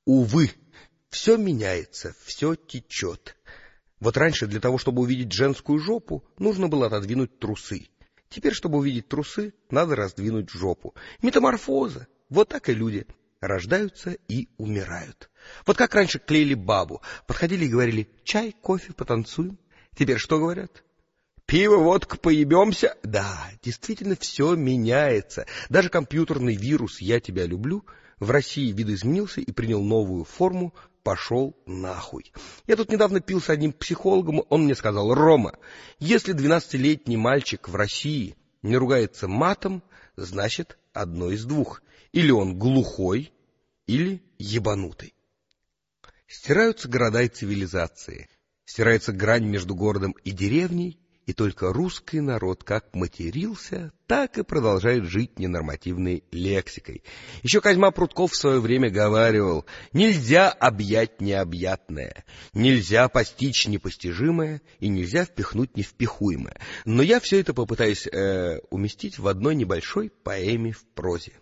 Увы, все меняется, все течет. Вот раньше для того, чтобы увидеть женскую жопу, нужно было отодвинуть трусы. Теперь, чтобы увидеть трусы, надо раздвинуть жопу. Метаморфоза. Вот так и люди рождаются и умирают. Вот как раньше клеили бабу. Подходили и говорили: чай, кофе, потанцуем. Теперь что говорят? Пиво, водка, поебемся. Да, действительно, все меняется. Даже компьютерный вирус «Я тебя люблю» в России видоизменился и принял новую форму «пошел нахуй». Я тут недавно пил с одним психологом, он мне сказал: Рома, если 12-летний мальчик в России не ругается матом, значит, одно из двух. Или он глухой, или ебанутый. Стираются города и цивилизации, стирается грань между городом и деревней, и только русский народ как матерился, так и продолжает жить ненормативной лексикой. Еще Козьма Прутков в свое время говаривал: нельзя объять необъятное, нельзя постичь непостижимое и нельзя впихнуть невпихуемое. Но я все это попытаюсь уместить в одной небольшой поэме в прозе.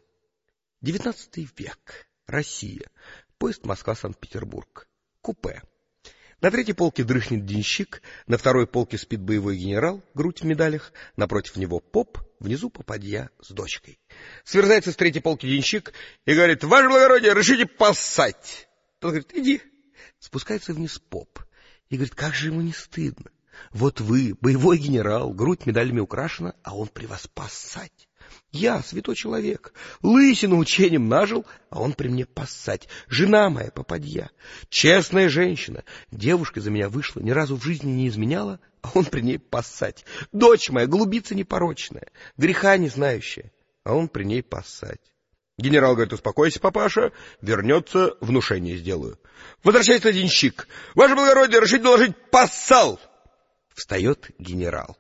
19 век. Россия. Поезд Москва-Санкт-Петербург. Купе. На третьей полке дрыхнет денщик, на второй полке спит боевой генерал, грудь в медалях, напротив него поп, внизу попадья с дочкой. Сверзается с третьей полки денщик и говорит: ваше благородие, решите поссать. Тот говорит: иди. Спускается вниз поп и говорит: как же ему не стыдно. Вот вы, боевой генерал, грудь медалями украшена, а он при вас поссать. Я, святой человек, лысину учением нажил, а он при мне поссать. Жена моя попадья, честная женщина, девушка за меня вышла, ни разу в жизни не изменяла, а он при ней поссать. Дочь моя, голубица непорочная, греха не знающая, а он при ней поссать. Генерал говорит: успокойся, папаша, вернется, внушение сделаю. Возвращается денщик: ваше благородие, решите доложить, поссал. Встает генерал.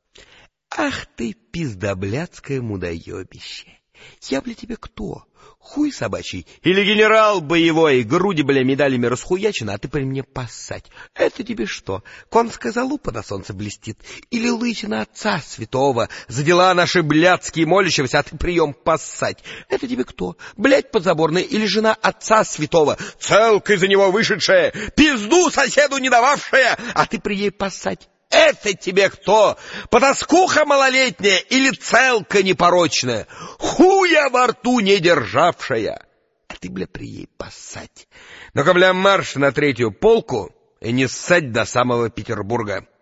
Ах ты, пиздоблядское мудоебище! Я, бля, тебе кто? Хуй собачий? Или генерал боевой, груди, бля, медалями расхуячены, а ты при мне поссать? Это тебе что, конская залупа на солнце блестит? Или лысина отца святого, за дела наши блядские молящегося, а ты прием поссать? Это тебе кто? Блядь подзаборная или жена отца святого, целкой за него вышедшая, пизду соседу не дававшая, а ты при ей поссать? Это тебе кто? Потаскуха малолетняя или целка непорочная, хуя во рту не державшая? А ты, бля, при ей поссать. Ну-ка, бля, марш на третью полку и не ссать до самого Петербурга.